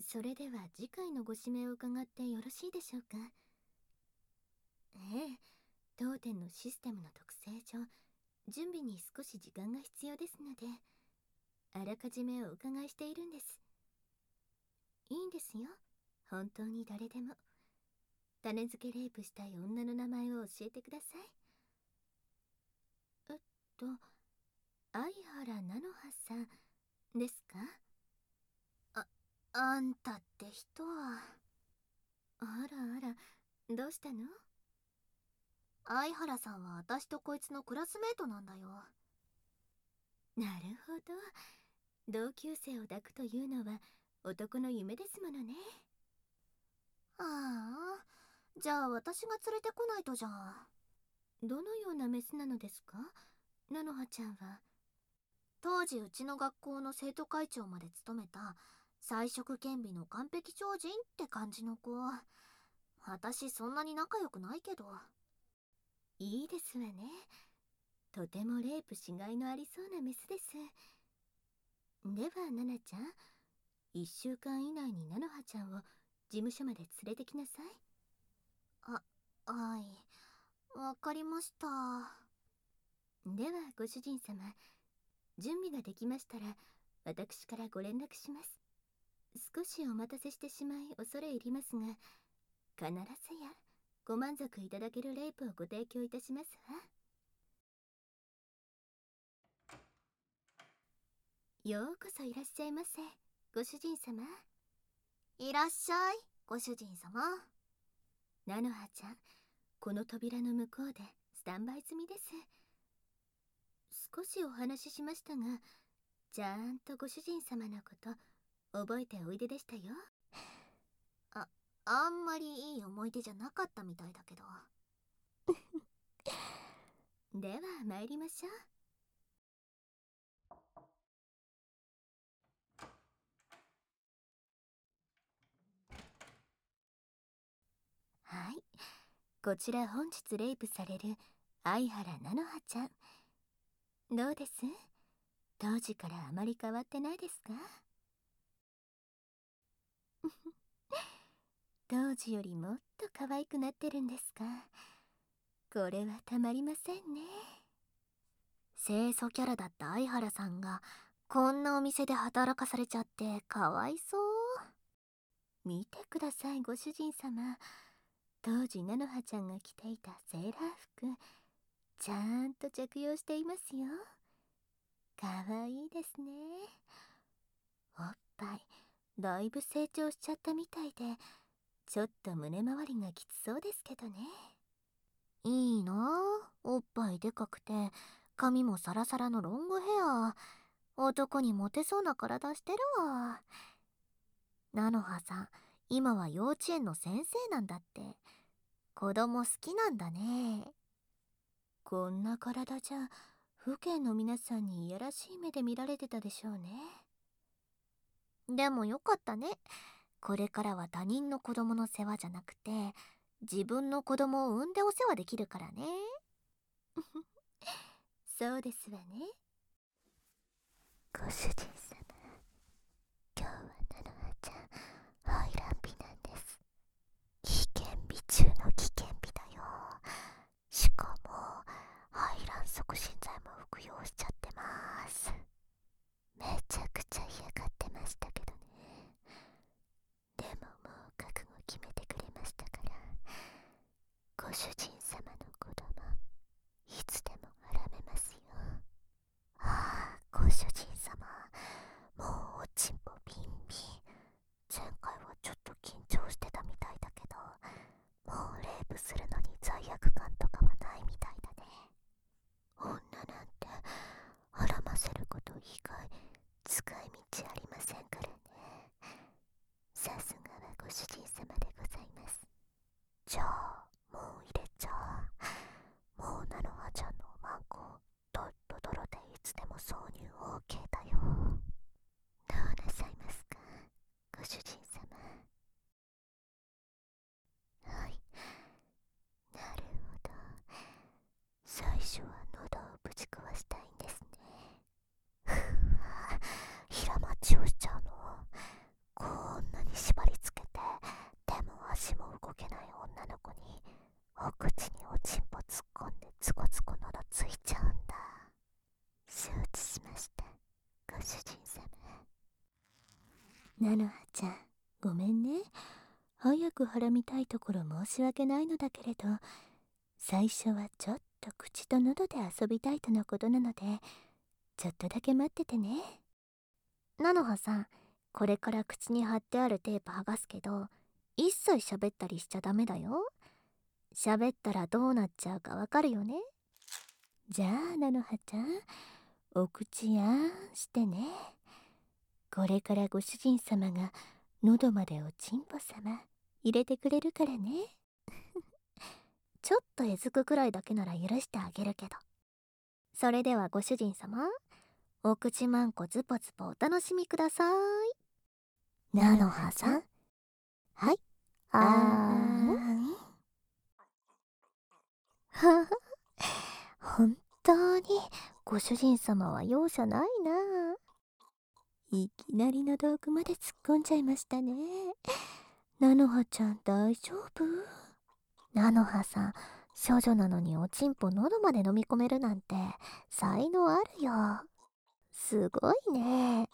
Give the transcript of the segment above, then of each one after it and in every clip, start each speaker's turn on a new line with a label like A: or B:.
A: それでは次回のご指名を伺ってよろしいでしょうか。当店のシステムの特性上、準備に少し時間が必要ですので、あらかじめお伺いしているんです。いいんですよ、本当に誰でも。種付けレイプしたい女の名前を教えてください。相原菜乃葉さんですか？あんたって人は。あらあら、どうしたの？相原さんは私とこいつのクラスメートなんだよ。なるほど、同級生を抱くというのは男の夢ですものね。ああ、じゃあ私が連れてこないとじゃん。どのようなメスなのですか、菜乃葉ちゃんは。当時うちの学校の生徒会長まで務めた才色兼備の完璧超人って感じの子。私そんなに仲良くないけど。いいですわね、とてもレイプしがいのありそうなメスです。ではナナちゃん、1週間以内に菜乃葉ちゃんを事務所まで連れてきなさい。はい、わかりました。ではご主人様、準備ができましたら私からご連絡します。少しお待たせしてしまい恐れ入りますが、必ずやご満足いただけるレイプをご提供いたしますわ。ようこそいらっしゃいませ、ご主人様。いらっしゃい、ご主人様。菜乃葉ちゃん、この扉の向こうでスタンバイ済みです。少しお話ししましたが、ちゃんとご主人様のこと覚えておいででしたよ。あんまりいい思い出じゃなかったみたいだけど。では参りましょう。はい、こちら本日レイプされる相原菜乃葉ちゃん、どうです？当時からあまり変わってないですか？当時よりもっと可愛くなってるんですか？これはたまりませんね。清楚キャラだった相原さんがこんなお店で働かされちゃってかわいそう。見てくださいご主人様、当時菜乃葉ちゃんが着ていたセーラー服、ちゃんと着用していますよ。かわいいですね。おっぱいだいぶ成長しちゃったみたいで、ちょっと胸周りがきつそうですけどね。いいなあ、おっぱいでかくて髪もサラサラのロングヘア。男にモテそうな体してるわ。菜乃葉さん、今は幼稚園の先生なんだって。子供好きなんだね。こんな体じゃ父兄の皆さんにいやらしい目で見られてたでしょうね。でもよかったね。これからは他人の子供の世話じゃなくて自分の子供を産んでお世話できるからね。そうですわね。ご主人様、今日は菜乃葉ちゃん排卵日なんです。危険日中の危険日だよ。しかも排卵促進剤も服用しちゃってます。めちゃくちゃ嫌がってましたけどね。でももう覚悟決めてくれましたから、ご主人様の子供いつでもあらめますよ。ご主人様、もうおちんぽビンビン。前回はちょっと緊張してたみたいだけど、もうレイプするのに罪悪感とかはないみたいだね。女なんてあらませること以外使い道ありませんからね。さすがはご主人様でございます。じゃあもう入れちゃう。もう菜乃葉ちゃんのおまんこドッドドロでいつでも挿入 OK だよ。どうなさいますかご主人様。はい、なるほど、最初は喉をぶち壊したいんですね。ふわ、平待ちをしちゃうの。こんなに菜の葉ちゃん、ごめんね。早くはらみたいところ申し訳ないのだけれど、最初はちょっと口と喉で遊びたいとのことなので、ちょっとだけ待っててね。菜の葉さん、これから口に貼ってあるテープ剥がすけど、一切喋ったりしちゃダメだよ。喋ったらどうなっちゃうかわかるよね。じゃあ菜の葉ちゃん、お口やんしてね。これからご主人様が喉までおちんぽ様入れてくれるからね。ちょっとえずくくらいだけなら許してあげるけど。それではご主人様、お口まんこズポズポお楽しみください。菜の葉さん、はい、あーん。はは、本当にご主人様は容赦ないな。いきなりの道具まで突っ込んじゃいましたね。菜の葉ちゃん大丈夫？菜の葉さん、少女なのにおちんぽ喉まで飲み込めるなんて才能あるよ。すごいね。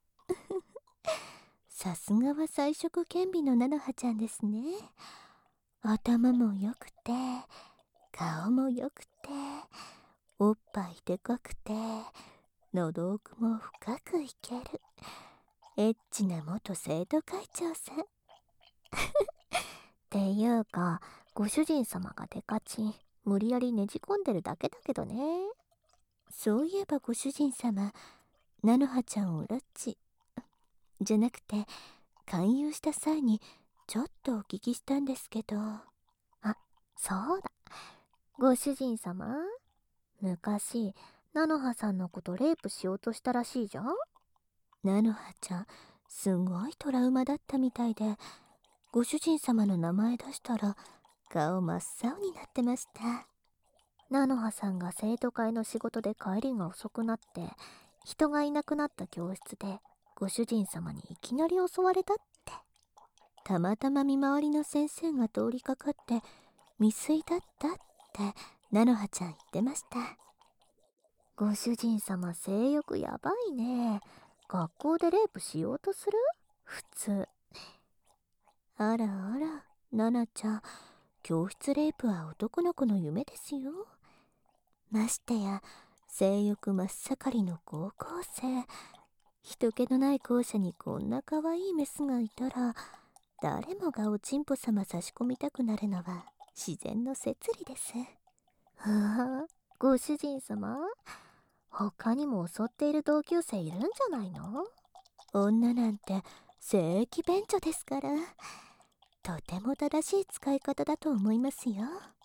A: さすがは才色兼備の菜の葉ちゃんですね。頭も良くて、顔も良くて、おっぱいでかくて、喉奥も深くいける。エッチな元生徒会長さん。っていうか、ご主人様がデカチン無理やりねじ込んでるだけだけどね。そういえばご主人様、菜の葉ちゃんを拉致じゃなくて勧誘した際にちょっとお聞きしたんですけど。あ、そうだ、ご主人様、昔菜の葉さんのことレイプしようとしたらしいじゃん。菜の葉ちゃんすごいトラウマだったみたいで、ご主人様の名前出したら顔真っ青になってました。菜の葉さんが生徒会の仕事で帰りが遅くなって人がいなくなった教室でご主人様にいきなり襲われたって。たまたま見回りの先生が通りかかって未遂だったって菜の葉ちゃん言ってました。ご主人様性欲やばいね。学校でレイプしようとする？普通。あらあら、ナナちゃん、教室レイプは男の子の夢ですよ。ましてや性欲真っ盛りの高校生。人気のない校舎にこんな可愛いメスがいたら、誰もがおちんぽ様差し込みたくなるのは自然の摂理です。はあ、ご主人様、他にも襲っている同級生いるんじゃないの？女なんて聖域便所ですから、とても正しい使い方だと思いますよ。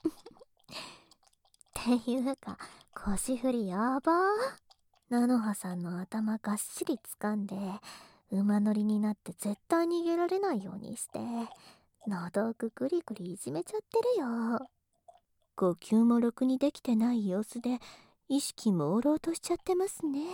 A: っていうか、腰振りやばー。菜の葉さんの頭がっしり掴んで、馬乗りになって絶対逃げられないようにして、喉奥ぐりぐりいじめちゃってるよ。呼吸もろくにできてない様子で、意識朦朧としちゃってますね。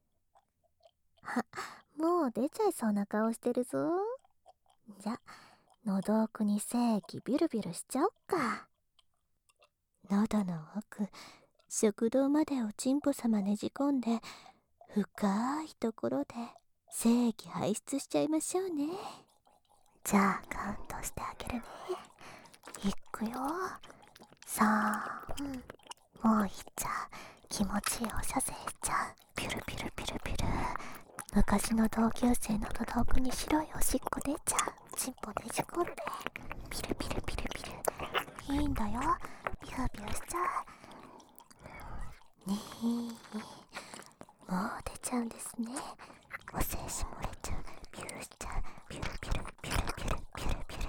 A: もう出ちゃいそうな顔してるぞ。じゃ、喉奥に精液ビュルビュルしちゃおっか。喉の奥、食道までおちんぽ様ねじ込んで、深いところで精液排出しちゃいましょうね。じゃあカウントしてあげるね。いくよ。3、もういっちゃう。気持ちいいおしゃせいちゃう。ピュルピュルピュルピュル。昔の同級生の喉奥に白いおしっこ出ちゃう。ちんぽねじ込んでピルピルピルピル。いいんだよ、ビュービューしちゃう。もう出ちゃうんですね。お精子漏れちゃう。ピューしちゃう。ピュルピュルピュルピュルピュルピ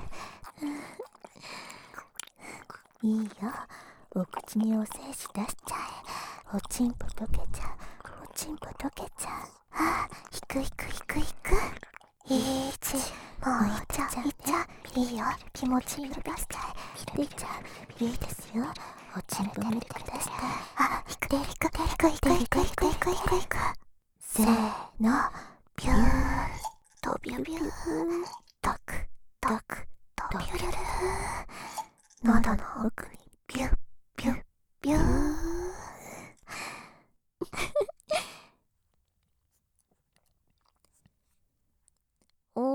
A: ュル。いいよ、お口にお精子出しちゃえ。おちんぽ溶けちゃう。おちんぽ溶けちゃう。ああ、いくいくいくいく。もういっちゃう、いっちゃう。いいよ、気持ちいいの出しちゃえ。出ちゃう。いいですよ、おちんぽ見てください。あ、いくいくいくいくいくいくいくいくいくいく。せーの、ビューとビュービュー。トクトクとビュルル。喉の奥にビュッビュッビュー。お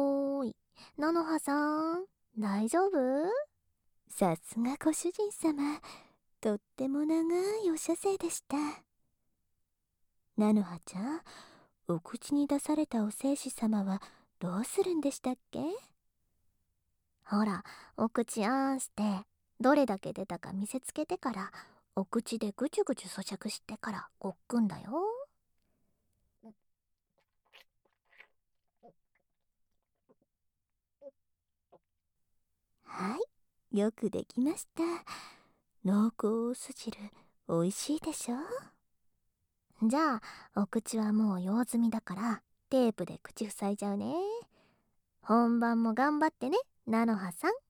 A: 菜の葉さん、大丈夫？さすがご主人様、とっても長いお射精でした。菜の葉ちゃん、お口に出されたお精子様はどうするんでしたっけ？ほら、お口あんして、どれだけ出たか見せつけてから、お口でぐちゅぐちゅ咀嚼してからごっくんだよ。はい、よくできました。濃厚す汁、おいしいでしょ？じゃあ、お口はもう用済みだから、テープで口塞いじゃうね。本番も頑張ってね、菜の葉さん。